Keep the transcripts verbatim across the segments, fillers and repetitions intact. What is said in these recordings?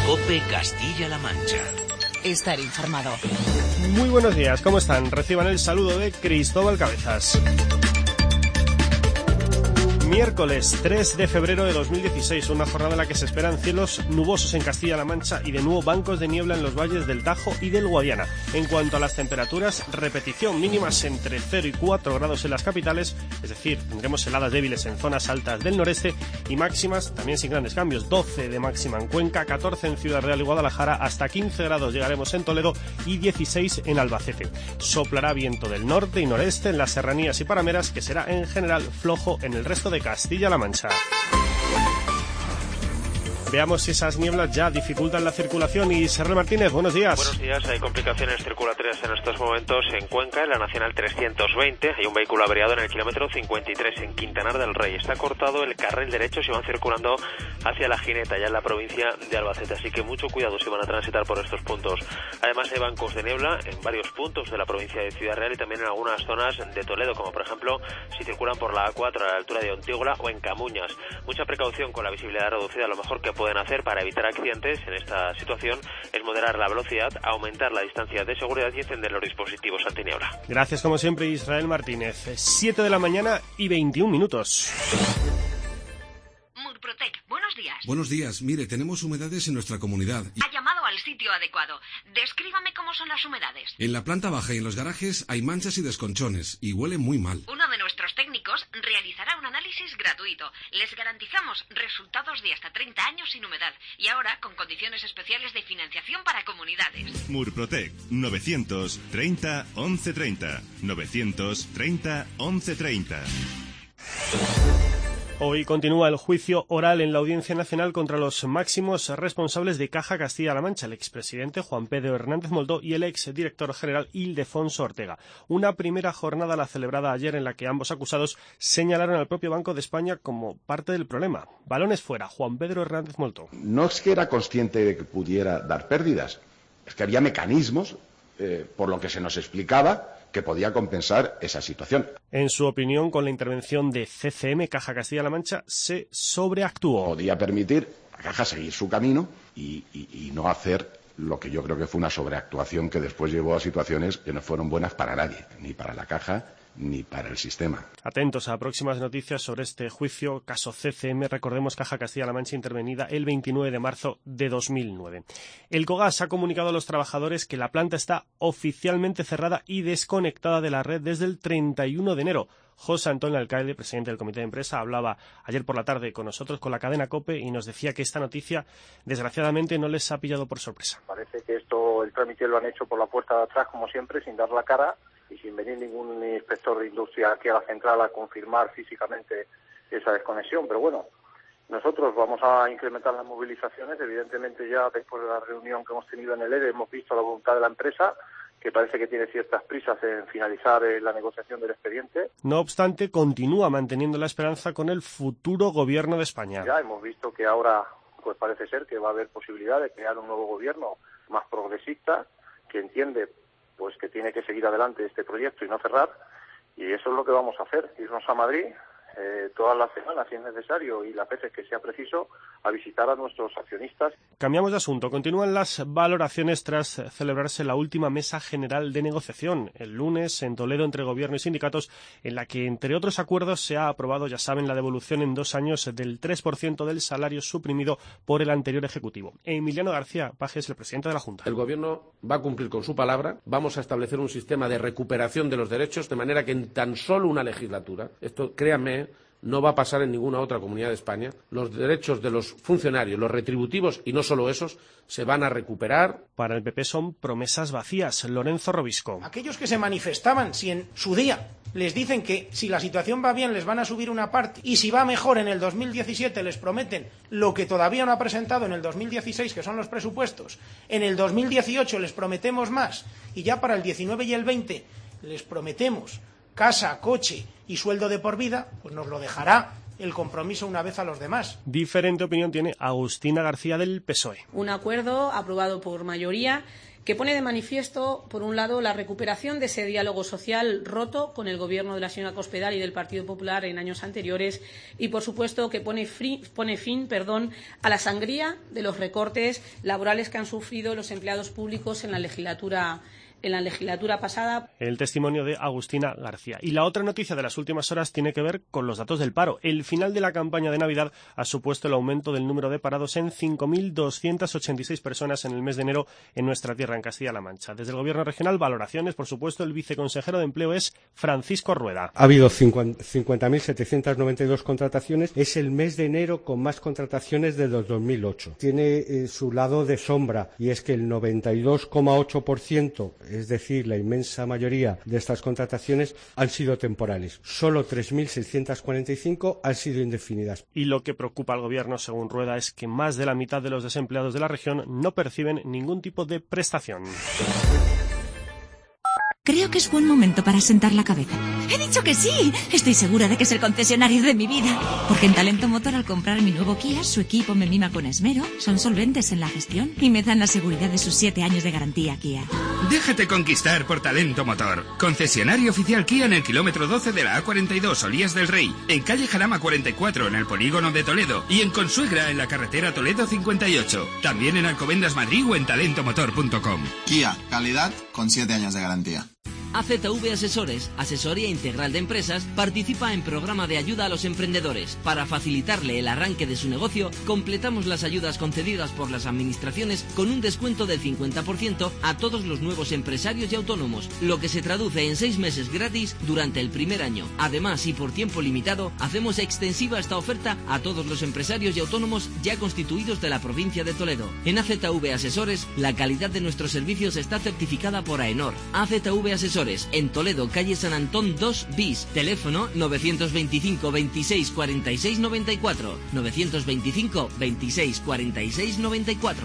COPE Castilla-La Mancha. Estar informado. Muy buenos días, ¿cómo están? Reciban el saludo de Cristóbal Cabezas. Miércoles tres de febrero de dos mil dieciséis, una jornada en la que se esperan cielos nubosos en Castilla-La Mancha y de nuevo bancos de niebla en los valles del Tajo y del Guadiana. En cuanto a las temperaturas, repetición, mínimas entre cero y cuatro grados en las capitales, es decir, tendremos heladas débiles en zonas altas del noreste, y máximas también sin grandes cambios, doce de máxima en Cuenca, catorce en Ciudad Real y Guadalajara, hasta quince grados llegaremos en Toledo y dieciséis en Albacete. Soplará viento del norte y noreste en las serranías y parameras, que será en general flojo en el resto de Castilla-La Mancha. Veamos si esas nieblas ya dificultan la circulación. Y Serrano Martínez, buenos días. Buenos días, hay complicaciones circulatorias en estos momentos en Cuenca, en la Nacional trescientos veinte. Hay un vehículo averiado en el kilómetro cincuenta y tres en Quintanar del Rey. Está cortado el carril derecho si van circulando hacia La Gineta, ya en la provincia de Albacete. Así que mucho cuidado si van a transitar por estos puntos. Además hay bancos de niebla en varios puntos de la provincia de Ciudad Real y también en algunas zonas de Toledo, como por ejemplo si circulan por la A cuatro a la altura de Ontígola o en Camuñas. Mucha precaución con la visibilidad reducida. Lo mejor que pueden hacer para evitar accidentes en esta situación es moderar la velocidad, aumentar la distancia de seguridad y encender los dispositivos antiniebla. Gracias como siempre, Israel Martínez. siete de la mañana y veintiún minutos. Murprotec, buenos días. Buenos días, mire, tenemos humedades en nuestra comunidad. Y... Ha llamado al sitio adecuado. Descríbame cómo son las humedades. En la planta baja y en los garajes hay manchas y desconchones y huele muy mal. Uno de nuestros técnicos realizará un análisis gratuito. Les garantizamos resultados de hasta treinta años sin humedad y ahora con condiciones especiales de financiación para comunidades. Murprotec, novecientos treinta once treinta. novecientos treinta once treinta. Hoy continúa el juicio oral en la Audiencia Nacional contra los máximos responsables de Caja Castilla-La Mancha, el expresidente Juan Pedro Hernández Moltó y el exdirector general Ildefonso Ortega. Una primera jornada la celebrada ayer en la que ambos acusados señalaron al propio Banco de España como parte del problema. Balones fuera, Juan Pedro Hernández Moltó. No es que era consciente de que pudiera dar pérdidas, es que había mecanismos, eh, por lo que se nos explicaba, que podía compensar esa situación. En su opinión, con la intervención de C C M, Caja Castilla-La Mancha, se sobreactuó. Podía permitir a Caja seguir su camino y, y, y no hacer lo que yo creo que fue una sobreactuación que después llevó a situaciones que no fueron buenas para nadie, ni para la Caja ni para el sistema. Atentos a próximas noticias sobre este juicio, caso C C M. Recordemos, Caja Castilla-La Mancha intervenida el veintinueve de marzo de dos mil nueve. El COGAS ha comunicado a los trabajadores que la planta está oficialmente cerrada y desconectada de la red desde el treinta y uno de enero. José Antonio Alcaide, presidente del Comité de Empresa, hablaba ayer por la tarde con nosotros, con la cadena COPE, y nos decía que esta noticia, desgraciadamente, no les ha pillado por sorpresa. Parece que esto, el trámite lo han hecho por la puerta de atrás, como siempre, sin dar la cara y sin venir ningún inspector de industria aquí a la central a confirmar físicamente esa desconexión. Pero bueno, nosotros vamos a incrementar las movilizaciones. Evidentemente, ya después de la reunión que hemos tenido en el E R E, hemos visto la voluntad de la empresa, que parece que tiene ciertas prisas en finalizar eh, la negociación del expediente. No obstante, continúa manteniendo la esperanza con el futuro gobierno de España. Ya hemos visto que ahora pues parece ser que va a haber posibilidad de crear un nuevo gobierno más progresista, que entiende pues que tiene que seguir adelante este proyecto y no cerrar, y eso es lo que vamos a hacer, irnos a Madrid eh, todas las semanas, si es necesario, y las veces que sea preciso, a visitar a nuestros accionistas. Cambiamos de asunto. Continúan las valoraciones tras celebrarse la última mesa general de negociación el lunes en Toledo entre gobierno y sindicatos, en la que, entre otros acuerdos, se ha aprobado, ya saben, la devolución en dos años del tres por ciento del salario suprimido por el anterior Ejecutivo. Emiliano García Pajes, el presidente de la Junta. El Gobierno va a cumplir con su palabra. Vamos a establecer un sistema de recuperación de los derechos, de manera que en tan solo una legislatura, esto, créanme, no va a pasar en ninguna otra comunidad de España. Los derechos de los funcionarios, los retributivos y no solo esos, se van a recuperar. Para el P P son promesas vacías. Lorenzo Robisco. Aquellos que se manifestaban, si en su día les dicen que si la situación va bien les van a subir una parte y si va mejor en el dos mil diecisiete les prometen lo que todavía no ha presentado en el dos mil dieciséis, que son los presupuestos, en el dos mil dieciocho les prometemos más y ya para el diecinueve y el veinte les prometemos casa, coche y sueldo de por vida, pues nos lo dejará el compromiso una vez a los demás. Diferente opinión tiene Agustina García del P S O E. Un acuerdo aprobado por mayoría que pone de manifiesto, por un lado, la recuperación de ese diálogo social roto con el gobierno de la señora Cospedal y del Partido Popular en años anteriores y, por supuesto, que pone, free, pone fin perdón, a la sangría de los recortes laborales que han sufrido los empleados públicos en la legislatura en la legislatura pasada. El testimonio de Agustina García. Y la otra noticia de las últimas horas tiene que ver con los datos del paro. El final de la campaña de Navidad ha supuesto el aumento del número de parados en cinco mil doscientas ochenta y seis personas en el mes de enero en nuestra tierra, en Castilla-La Mancha. Desde el Gobierno regional, valoraciones, por supuesto, el viceconsejero de Empleo es Francisco Rueda. Ha habido cincuenta mil setecientas noventa y dos contrataciones. Es el mes de enero con más contrataciones desde el dos mil ocho. Tiene eh, su lado de sombra, y es que el noventa y dos coma ocho por ciento, es decir, la inmensa mayoría de estas contrataciones han sido temporales. Solo tres mil seiscientas cuarenta y cinco han sido indefinidas. Y lo que preocupa al Gobierno, según Rueda, es que más de la mitad de los desempleados de la región no perciben ningún tipo de prestación. Creo que es buen momento para sentar la cabeza. ¡He dicho que sí! Estoy segura de que es el concesionario de mi vida. Porque en Talento Motor, al comprar mi nuevo Kia, su equipo me mima con esmero, son solventes en la gestión y me dan la seguridad de sus siete años de garantía Kia. Déjate conquistar por Talento Motor. Concesionario oficial Kia en el kilómetro doce de la A cuarenta y dos, Olías del Rey. En calle Jarama cuarenta y cuatro, en el polígono de Toledo. Y en Consuegra, en la carretera Toledo cincuenta y ocho. También en Alcobendas Madrid o en talento motor punto com. Kia, calidad con siete años de garantía. A Z V Asesores, asesoría integral de empresas, participa en programa de ayuda a los emprendedores. Para facilitarle el arranque de su negocio, completamos las ayudas concedidas por las administraciones con un descuento del cincuenta por ciento a todos los nuevos empresarios y autónomos, lo que se traduce en seis meses gratis durante el primer año. Además, y por tiempo limitado, hacemos extensiva esta oferta a todos los empresarios y autónomos ya constituidos de la provincia de Toledo. En A Z V Asesores, la calidad de nuestros servicios está certificada por AENOR. A Z V Asesores, en Toledo, calle San Antón dos bis, teléfono novecientos veinticinco veintiséis cuarenta y seis noventa y cuatro, novecientos veinticinco veintiséis cuarenta y seis noventa y cuatro.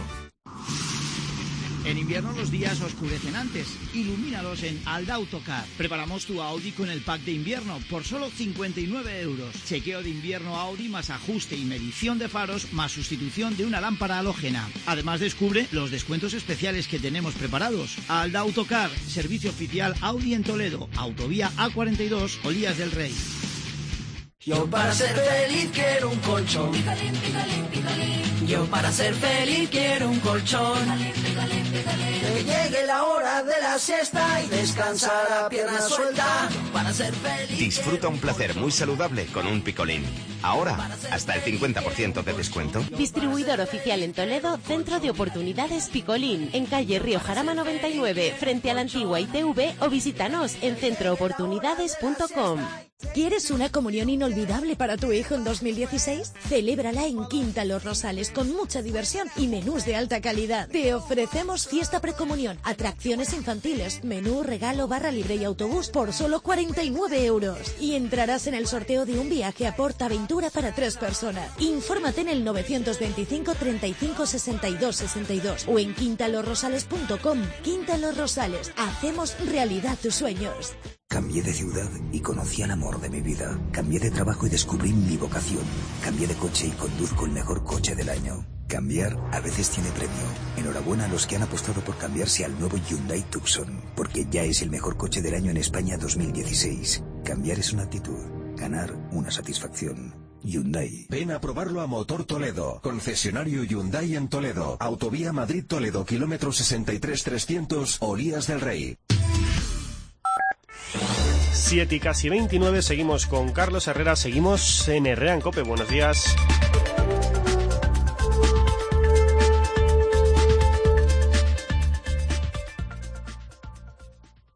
En invierno los días oscurecen antes. Ilumínalos en Alda Autocar. Preparamos tu Audi con el pack de invierno por solo cincuenta y nueve euros. Chequeo de invierno Audi más ajuste y medición de faros más sustitución de una lámpara halógena. Además, descubre los descuentos especiales que tenemos preparados. Alda Autocar, servicio oficial Audi en Toledo, autovía A cuarenta y dos, Olías del Rey. Yo para ser feliz quiero un colchón. Picalín, picalín, picalín. Yo para ser feliz quiero un colchón. Picalín, picalín, picalín. Que llegue la hora de la siesta y descansar a pierna suelta. Para ser feliz. Disfruta un placer muy saludable con un picolín. Ahora, hasta el cincuenta por ciento de descuento. Distribuidor oficial en Toledo, Centro de Oportunidades Picolín, en calle Río Jarama noventa y nueve, frente a la antigua I T V, o visítanos en centro oportunidades punto com. ¿Quieres una comunión inolvidable para tu hijo en dos mil dieciséis? Celébrala en Quinta Los Rosales con mucha diversión y menús de alta calidad. Te ofrecemos fiesta precomunión, atracciones infantiles, menú, regalo, barra libre y autobús por solo cuarenta y nueve euros. Y entrarás en el sorteo de un viaje a PortAventura para tres personas. Infórmate en el novecientos veinticinco treinta y cinco sesenta y dos sesenta y dos o en quinta los rosales punto com. Quinta Los Rosales, hacemos realidad tus sueños. Cambié de ciudad y conocí al amor de mi vida. Cambié de trabajo y descubrí mi vocación. Cambié de coche y conduzco el mejor coche del año. Cambiar a veces tiene premio. Enhorabuena a los que han apostado por cambiarse al nuevo Hyundai Tucson, porque ya es el mejor coche del año en España dos mil dieciséis. Cambiar es una actitud, ganar una satisfacción. Hyundai. Ven a probarlo a Motor Toledo. Concesionario Hyundai en Toledo. Autovía Madrid-Toledo, kilómetro sesenta y tres trescientos, Olías del Rey. siete y casi veintinueve, seguimos con Carlos Herrera, seguimos en Herrera en COPE. Buenos días.